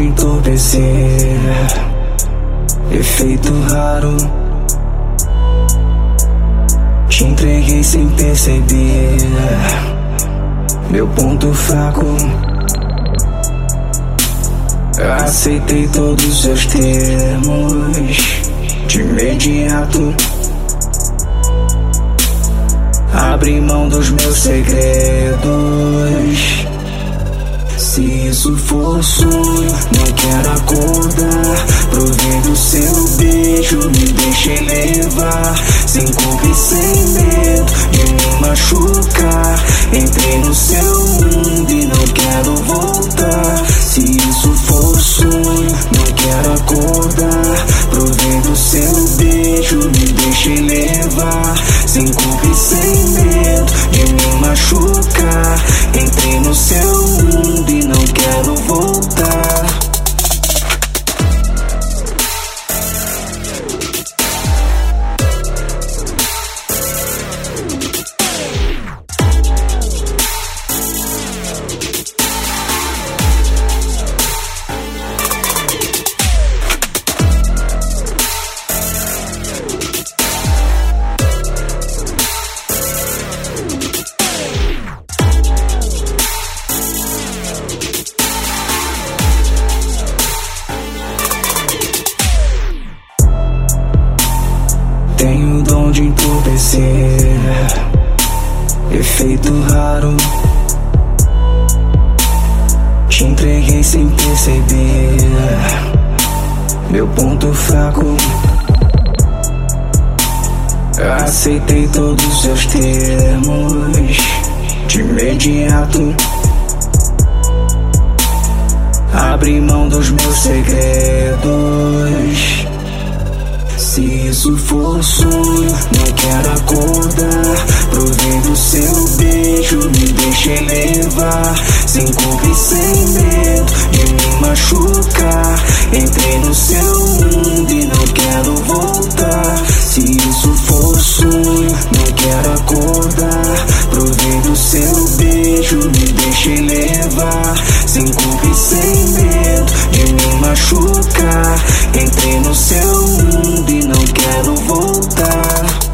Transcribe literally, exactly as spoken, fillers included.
entorpecer. Efeito raro, te entreguei sem perceber. Meu ponto fraco, aceitei todos os seus termos. De imediato, abri mão dos meus segredos. Se isso for sonho, não quero acordar. Provei do seu beijo, me deixei levar. Sem culpa e sem medo de me machucar. Entrei no seu mundo e não quero voltar. Se isso for sonho, não quero acordar. Provei do seu beijo, me deixei levar. Sem culpa e sem medo de me machucar. Entrei no seu mundo e não quero voltar. Tenho o dom de entorpecer. Efeito raro, te entreguei sem perceber. Meu ponto fraco, aceitei todos os seus termos. De imediato, abri mão dos meus segredos. Se isso for sonho, não quero acordar. Provei do seu beijo, me deixei levar. Sem culpa e sem medo de me machucar. Entrei no seu mundo e não quero voltar. Se isso for sonho, não quero acordar. Provei do seu beijo, me deixei levar. Sem culpa e sem medo de me machucar. Entrei no seu mundo e não quero voltar.